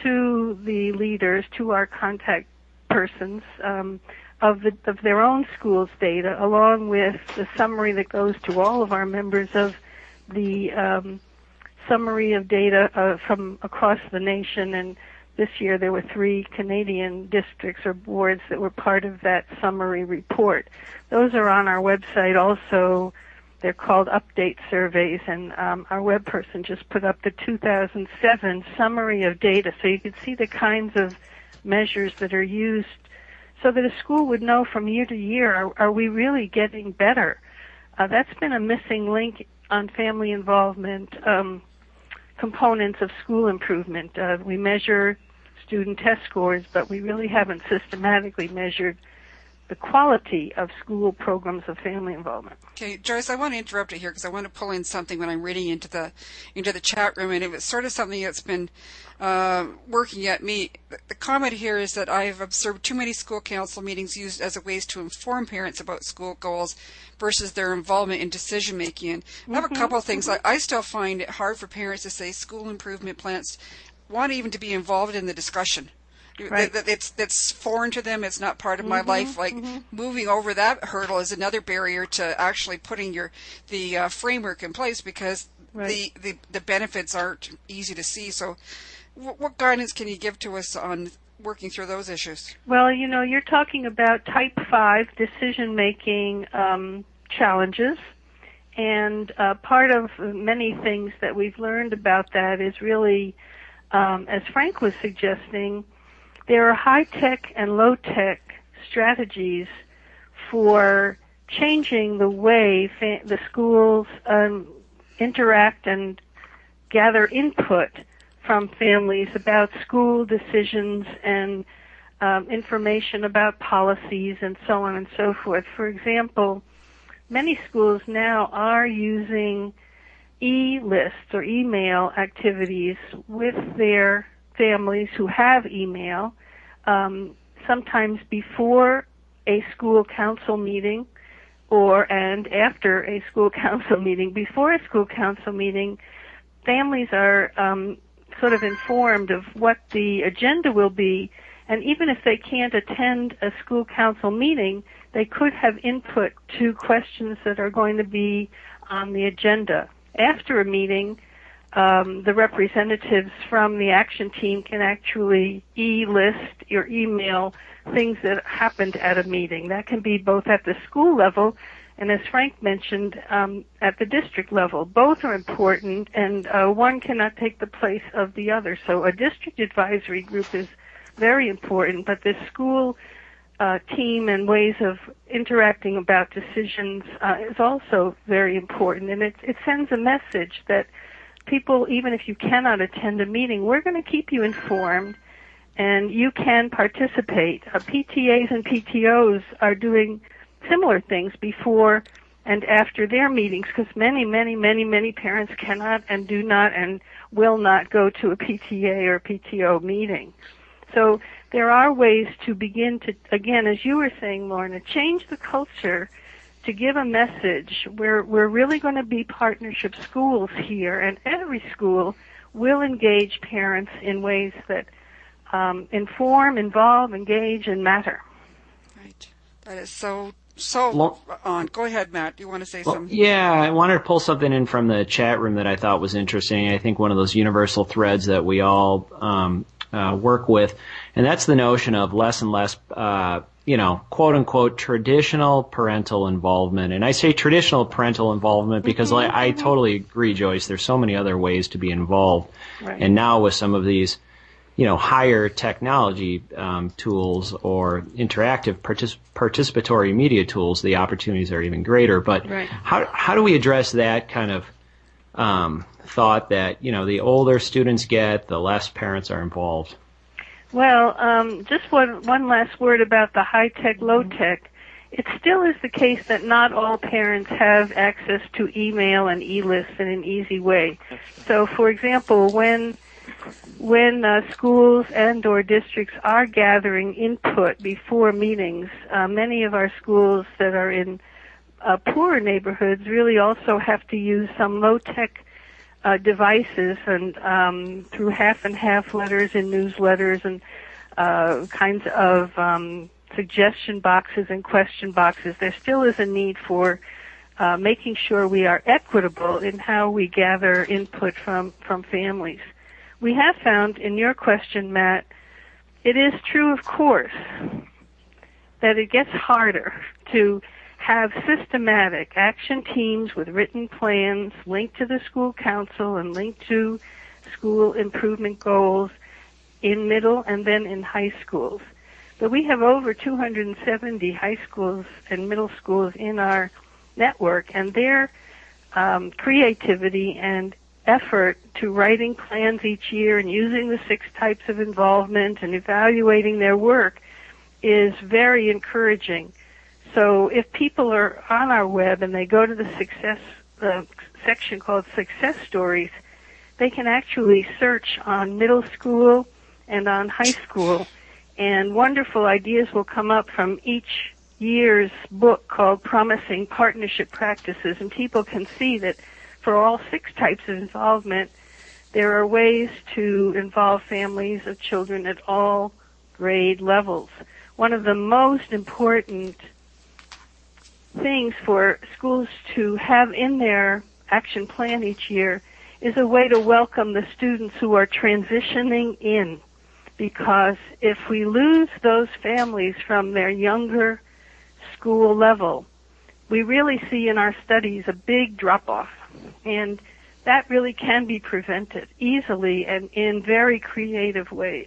to the leaders, to our contact persons, um, of, the, of their own school's data, along with the summary that goes to all of our members of the um, summary of data uh, from across the nation. And this year there were three Canadian districts or boards that were part of that summary report. Those are on our website also. They're called update surveys, and um, our web person just put up the two thousand seven summary of data, so you can see the kinds of measures that are used so that a school would know from year to year, are, are we really getting better? Uh, that's been a missing link on family involvement um, components of school improvement. Uh, we measure student test scores, but we really haven't systematically measured the quality of school programs of family involvement. Okay, Joyce, I want to interrupt you here because I want to pull in something when I'm reading into the into the chat room, and it was sort of something that's been uh, working at me. The comment here is that I've observed too many school council meetings used as a ways to inform parents about school goals versus their involvement in decision making. And I have mm-hmm. a couple of things. Mm-hmm. I, I still find it hard for parents to say school improvement plans want even to be involved in the discussion. Right. It's that's foreign to them. It's not part of my mm-hmm, life. Like mm-hmm. moving over that hurdle is another barrier to actually putting your the uh, framework in place because right. the, the the benefits aren't easy to see. So, w- what guidance can you give to us on working through those issues? Well, you know, you're talking about type five decision making um, challenges, and uh, part of many things that we've learned about that is really, um, as Frank was suggesting, there are high-tech and low-tech strategies for changing the way fa- the schools um, interact and gather input from families about school decisions and um, information about policies and so on and so forth. For example, many schools now are using e-lists or email activities with their families who have email, um, sometimes before a school council meeting or and after a school council meeting. Before a school council meeting, families are um, sort of informed of what the agenda will be, and even if they can't attend a school council meeting, they could have input to questions that are going to be on the agenda. After a meeting, um, the representatives from the action team can actually e-list or email things that happened at a meeting. That can be both at the school level and, as Frank mentioned, um, at the district level. Both are important, and uh, one cannot take the place of the other. So a district advisory group is very important, but the school uh, team and ways of interacting about decisions uh, is also very important. And it, it sends a message that people, even if you cannot attend a meeting, we're going to keep you informed, and you can participate. Uh, P T As and P T Os are doing similar things before and after their meetings, because many, many, many, many parents cannot and do not and will not go to a P T A or P T O meeting. So there are ways to begin to, again, as you were saying, Lorna, change the culture to give a message. We're, we're really going to be partnership schools here, and every school will engage parents in ways that um, inform, involve, engage, and matter. Right. That is so, so on. Go ahead, Matt. You want to say well, something? Yeah, I wanted to pull something in from the chat room that I thought was interesting. I think one of those universal threads that we all um, uh, work with, and that's the notion of less and less, uh, you know, quote unquote, traditional parental involvement. And I say traditional parental involvement because mm-hmm. I, I totally agree, Joyce. There's so many other ways to be involved. Right. And now with some of these, you know, higher technology um, tools or interactive partic- participatory media tools, the opportunities are even greater. But right. how how do we address that kind of um, thought that, you know, the older students get, the less parents are involved? Well, um, just one, one last word about the high-tech, low-tech. It still is the case that not all parents have access to email and e-lists in an easy way. So, for example, when when uh, schools and or districts are gathering input before meetings, uh, many of our schools that are in uh, poorer neighborhoods really also have to use some low-tech Uh, devices, and um, through half and half letters and newsletters and uh, kinds of um, suggestion boxes and question boxes. There still is a need for uh, making sure we are equitable in how we gather input from, from families. We have found in your question, Matt, it is true, of course, that it gets harder to have systematic action teams with written plans linked to the school council and linked to school improvement goals in middle and then in high schools. But we have over two hundred seventy high schools and middle schools in our network, and their um, creativity and effort to writing plans each year and using the six types of involvement and evaluating their work is very encouraging. So if people are on our web and they go to the success uh, section called Success Stories, they can actually search on middle school and on high school, and wonderful ideas will come up from each year's book called Promising Partnership Practices, and people can see that for all six types of involvement, there are ways to involve families of children at all grade levels. One of the most important things for schools to have in their action plan each year is a way to welcome the students who are transitioning in, because if we lose those families from their younger school level, we really see in our studies a big drop-off, and that really can be prevented easily and in very creative ways.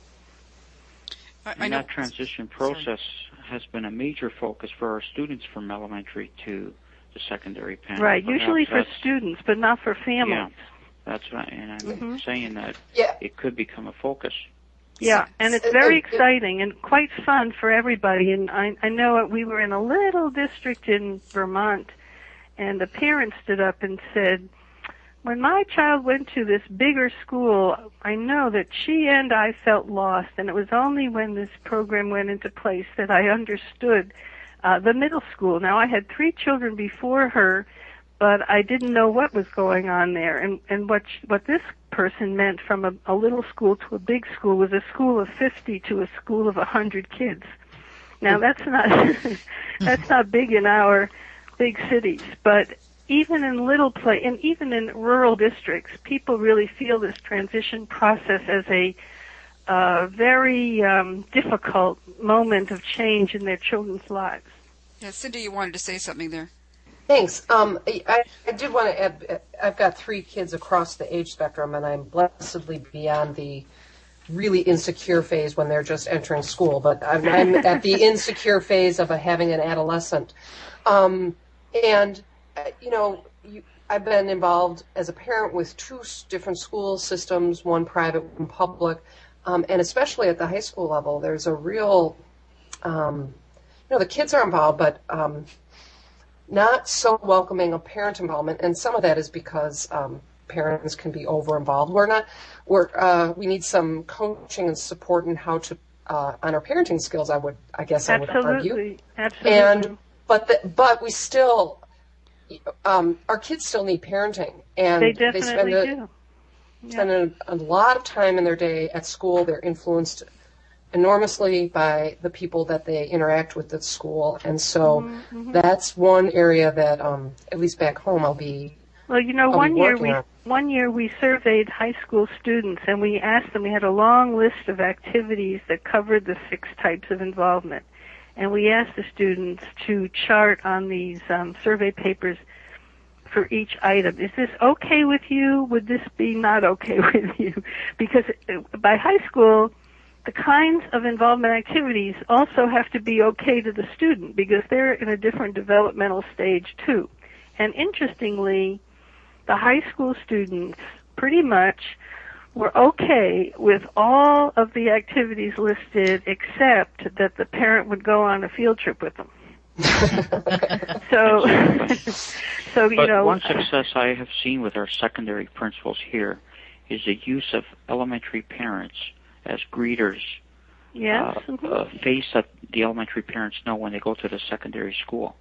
I, I and that transition process has been a major focus for our students from elementary to the secondary panel. Right, Perhaps usually for students, but not for families. Yeah, that's right, and I'm mm-hmm. saying that yeah. it could become a focus. Yeah, and it's very exciting and quite fun for everybody. And I, I know we were in a little district in Vermont, and a parent stood up and said, when my child went to this bigger school, I know that she and I felt lost, and it was only when this program went into place that I understood uh, the middle school. Now, I had three children before her, but I didn't know what was going on there. And, and what sh- what this person meant from a, a little school to a big school was a school of fifty to a school of one hundred kids. Now, that's not that's not big in our big cities, but even in little play, and even in rural districts, people really feel this transition process as a uh, very um, difficult moment of change in their children's lives. Yeah, Cindy, you wanted to say something there. Thanks. Um, I, I did want to add, I've got three kids across the age spectrum, and I'm blessedly beyond the really insecure phase when they're just entering school, but I'm, I'm at the insecure phase of a, having an adolescent. Um, and, uh, you know, you, I've been involved as a parent with two different school systems, one private, one public, um, and especially at the high school level, there's a real, um, you know, the kids are involved, but um, not so welcoming of parent involvement, and some of that is because um, parents can be over-involved. We're not, we're, uh, we need some coaching and support in how to, uh, on our parenting skills, I would, I guess I would argue. Absolutely, absolutely. And, but, the, but we still, um, our kids still need parenting. And they definitely they spend a, do. Yeah. spend a, a lot of time in their day at school. They're influenced enormously by the people that they interact with at school. And so mm-hmm. that's one area that, um, at least back home, I'll be Well, you know, I'll one year we on. one year we surveyed high school students, and we asked them. We had a long list of activities that covered the six types of involvement, and we asked the students to chart on these um, survey papers for each item. Is this okay with you? Would this be not okay with you? Because by high school, the kinds of involvement activities also have to be okay to the student because they're in a different developmental stage too. And interestingly, the high school students pretty much were okay with all of the activities listed except that the parent would go on a field trip with them. so, so you but know. One success I have seen with our secondary principals here is the use of elementary parents as greeters. Yes. Uh, mm-hmm. a face that the elementary parents know when they go to the secondary school.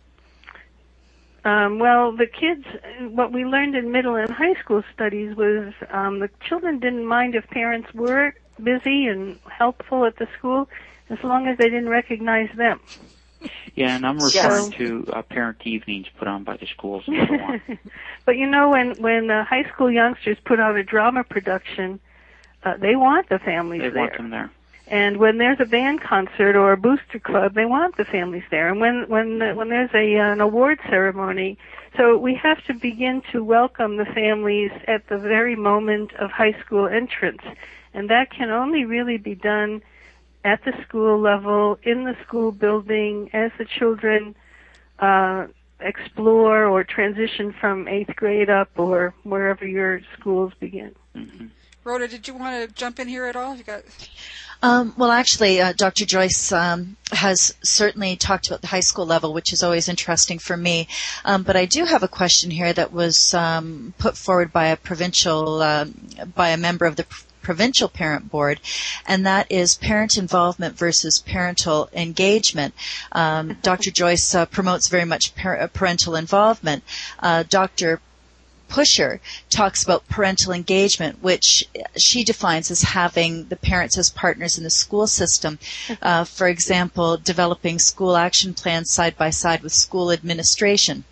Um, well, the kids, what we learned in middle and high school studies was um, the children didn't mind if parents were busy and helpful at the school as long as they didn't recognize them. Yeah, and I'm referring yes. to uh, parent evenings put on by the schools and so on. But you know, when when uh, high school youngsters put on a drama production, uh, they want the families they there. They want them there. And when there's a band concert or a booster club, they want the families there. And when when uh, when there's a uh, an award ceremony, so we have to begin to welcome the families at the very moment of high school entrance, and that can only really be done at the school level, in the school building, as the children uh, explore or transition from eighth grade up or wherever your schools begin. Mm-hmm. Rhoda, did you want to jump in here at all? You got. Um, well, actually, uh, Doctor Joyce um, has certainly talked about the high school level, which is always interesting for me. Um, but I do have a question here that was um, put forward by a provincial, uh, by a member of the provincial parent board, and that is parent involvement versus parental engagement. Um, Doctor Joyce uh, promotes very much par- parental involvement. Uh, Doctor Pusher talks about parental engagement, which she defines as having the parents as partners in the school system. Uh, for example, developing school action plans side by side with school administration.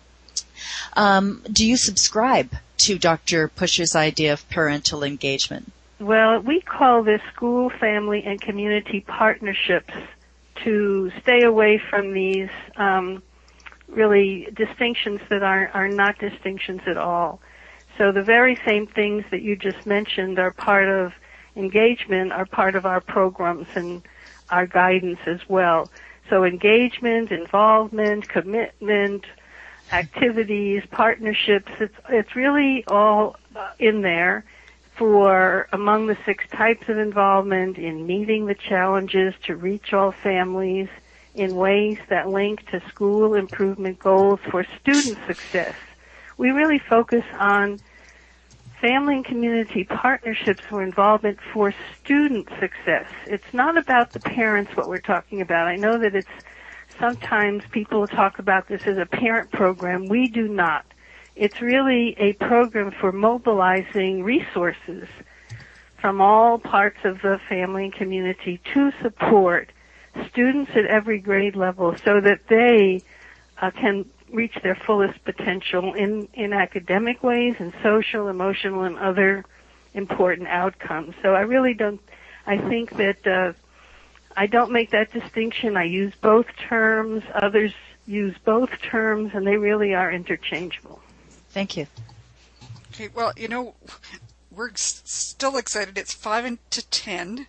Um, do you subscribe to Doctor Pusher's idea of parental engagement? Well, we call this school, family, and community partnerships to stay away from these um, really distinctions that are, are not distinctions at all. So the very same things that you just mentioned are part of engagement, are part of our programs and our guidance as well. So engagement, involvement, commitment, activities, partnerships, it's, it's really all in there for among the six types of involvement in meeting the challenges to reach all families in ways that link to school improvement goals for student success. We really focus on family and community partnerships for involvement for student success. It's not about the parents what we're talking about. I know that it's sometimes people talk about this as a parent program. We do not. It's really a program for mobilizing resources from all parts of the family and community to support students at every grade level so that they uh, can reach their fullest potential in, in academic ways and social, emotional, and other important outcomes. So I really don't, I think that uh, I don't make that distinction. I use both terms. Others use both terms, and they really are interchangeable. Thank you. Okay, well, you know, we're s- still excited. It's five to ten.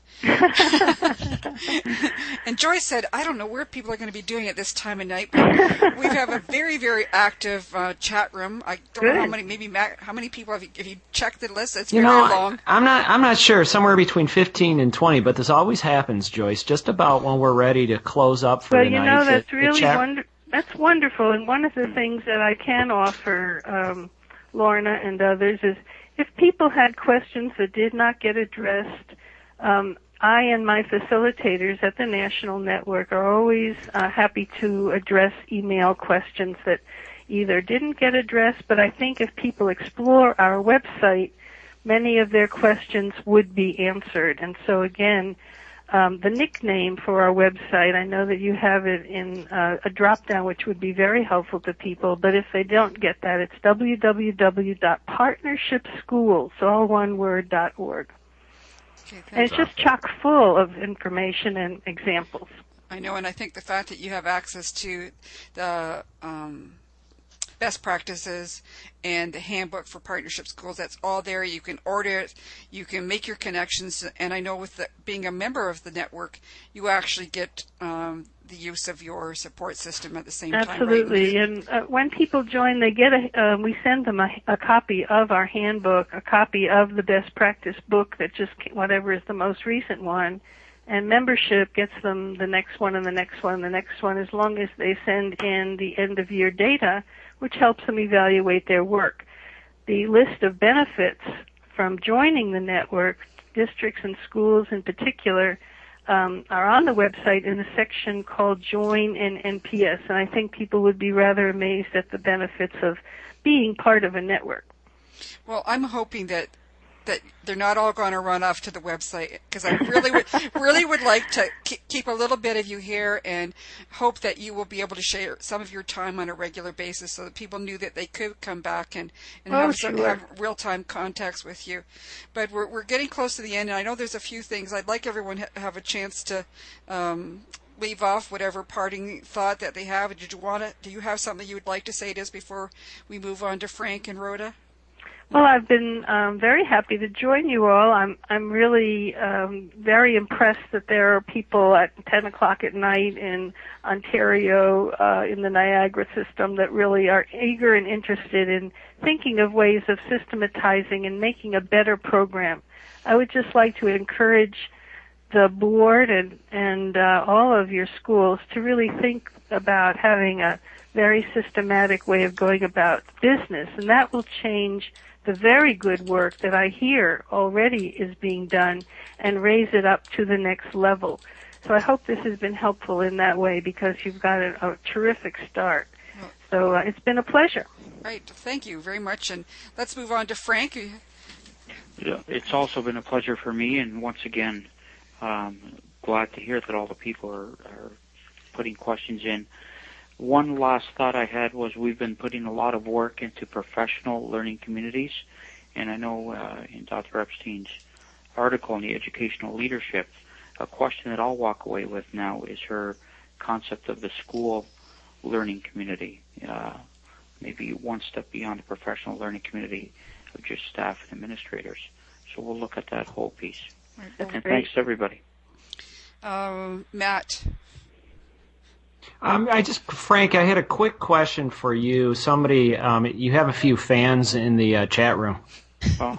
And Joyce said, I don't know where people are going to be doing it this time of night, but we have a very, very active uh, chat room. I don't Good. know how many, maybe how many people have you, if you checked the list, it's You very know, long. I, I'm not. I'm not sure. Somewhere between fifteen and twenty. But this always happens, Joyce. Just about when we're ready to close up for well, the you night. know, the- that's the really chat- wonderful. That's wonderful. And one of the things that I can offer, um, Lorna and others, is if people had questions that did not get addressed, um, I and my facilitators at the National Network are always uh, happy to address email questions that either didn't get addressed, but I think if people explore our website, many of their questions would be answered. And so again, um, the nickname for our website, I know that you have it in uh, a drop-down, which would be very helpful to people, but if they don't get that, it's w w w dot partnership schools, all one word, dot org. Okay, And it's just chock full of information and examples. I know, and I think the fact that you have access to the um, best practices and the handbook for partnership schools, that's all there. You can order it, you can make your connections, and I know with the, being a member of the network, you actually get um, the use of your support system at the same time. Absolutely, right? and uh, when people join, they get a. Uh, we send them a, a copy of our handbook, a copy of the best practice book that just whatever is the most recent one, and membership gets them the next one and the next one and the next one, as long as they send in the end of year data, which helps them evaluate their work. The list of benefits from joining the network, districts and schools in particular, Um, are on the website in a section called Join in N P S, and I think people would be rather amazed at the benefits of being part of a network. Well, I'm hoping that that they're not all going to run off to the website, because I really would really would like to keep a little bit of you here and hope that you will be able to share some of your time on a regular basis so that people knew that they could come back and, and oh, have, sure. some, have real-time contacts with you. But we're we're getting close to the end, and I know there's a few things. I'd like everyone to have a chance to um, leave off whatever parting thought that they have. Did you want to, do you have something you would like to say to us before we move on to Frank and Rhoda? Well, I've been um, very happy to join you all. I'm I'm really um, very impressed that there are people at ten o'clock at night in Ontario, uh, in the Niagara system, that really are eager and interested in thinking of ways of systematizing and making a better program. I would just like to encourage the board and, and uh, all of your schools to really think about having a very systematic way of going about business, and that will change the very good work that I hear already is being done and raise it up to the next level. So I hope this has been helpful in that way, because you've got a, a terrific start. So uh, it's been a pleasure. Right. Thank you very much. And let's move on to Frank. Yeah, it's also been a pleasure for me, and once again, um, glad to hear that all the people are, are putting questions in. One last thought I had was we've been putting a lot of work into professional learning communities, and I know uh, in Doctor Epstein's article on the educational leadership, a question that I'll walk away with now is her concept of the school learning community, uh, maybe one step beyond the professional learning community of just staff and administrators. So we'll look at that whole piece. Right. That's And great. thanks to everybody. Um, Matt. Um, I just, Frank, I had a quick question for you. Somebody, um, you have a few fans in the uh, chat room. Oh.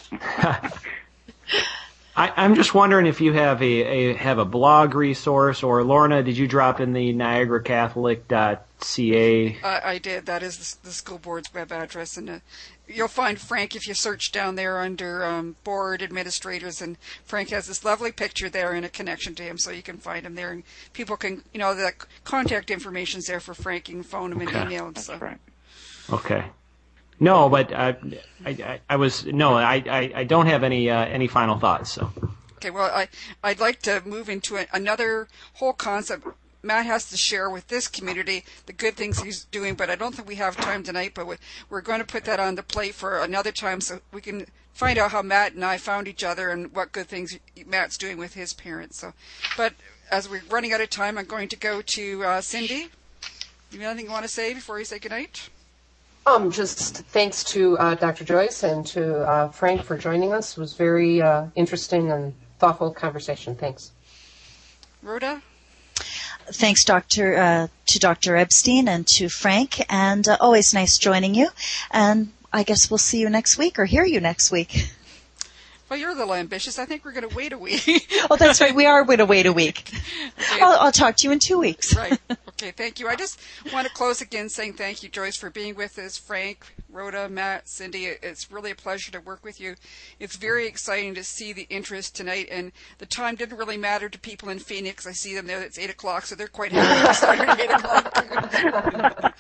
I, I'm just wondering if you have a, a have a blog resource, or Lorna, did you drop in the Niagara Catholic dot C A? Uh, I did. That is the, the school board's web address, and uh, you'll find Frank if you search down there under um, board administrators, and Frank has this lovely picture there and a connection to him, so you can find him there, and people can, you know, the contact information's there for Frank. You can phone him and Okay. email him. That's So. right. Okay. No, but uh, I, I, I was no, I, I, I don't have any uh, any final thoughts. So. Okay, well, I, I'd like to move into a, another whole concept. Matt has to share with this community the good things he's doing, but I don't think we have time tonight, but we, we're going to put that on the plate for another time so we can find out how Matt and I found each other and what good things Matt's doing with his parents. So, but as we're running out of time, I'm going to go to uh, Cindy. You have anything you want to say before you say goodnight? Um, just thanks to uh, Doctor Joyce and to uh, Frank for joining us. It was very uh, interesting and thoughtful conversation. Thanks. Rhoda? Thanks, Doctor Uh, to Doctor Epstein and to Frank, and uh, always nice joining you. And I guess we'll see you next week or hear you next week. Well, you're a little ambitious. I think we're going to wait a week. Oh, that's right. We are going to wait a week. Okay. I'll, I'll talk to you in two weeks. Right. Okay, thank you. I just want to close again saying thank you, Joyce, for being with us. Frank, Rhoda, Matt, Cindy, it's really a pleasure to work with you. It's very exciting to see the interest tonight, and the time didn't really matter to people in Phoenix. I see them there. It's eight o'clock, so they're quite happy to start at eight o'clock.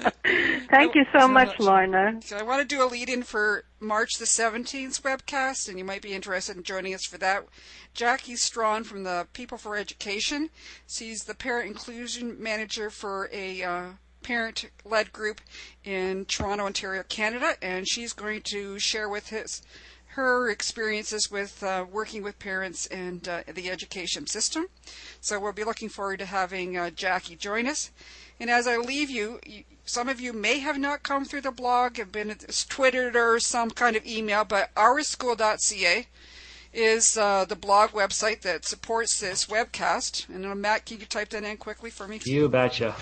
Thank you so much, Lorna. So I want to do a lead-in for March the seventeenth webcast, and you might be interested in joining us for that. Jackie Strawn from the People for Education. She's the parent inclusion manager for a uh, parent-led group in Toronto, Ontario, Canada, and she's going to share with his, her experiences with uh, working with parents and uh, the education system. So we'll be looking forward to having uh, Jackie join us. And as I leave you, you some of you may have not come through the blog, have been twittered or some kind of email, but our school dot c a is uh, the blog website that supports this webcast. And uh, Matt, can you type that in quickly for me? You betcha.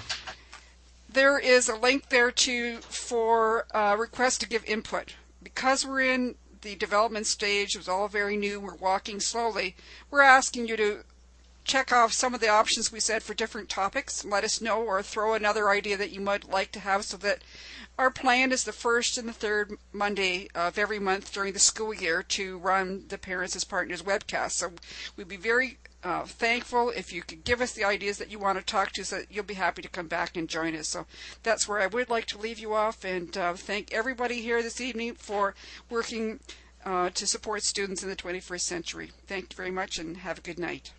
There is a link there to for uh, request to give input. Because we're in the development stage, it was all very new, we're walking slowly, we're asking you to check off some of the options we said for different topics. Let us know, or throw another idea that you might like to have, so that our plan is the first and the third Monday of every month during the school year to run the Parents as Partners webcast. So we'd be very uh, thankful if you could give us the ideas that you want to talk to, so that you'll be happy to come back and join us. So that's where I would like to leave you off, and uh, thank everybody here this evening for working uh, to support students in the twenty-first century. Thank you very much, and have a good night.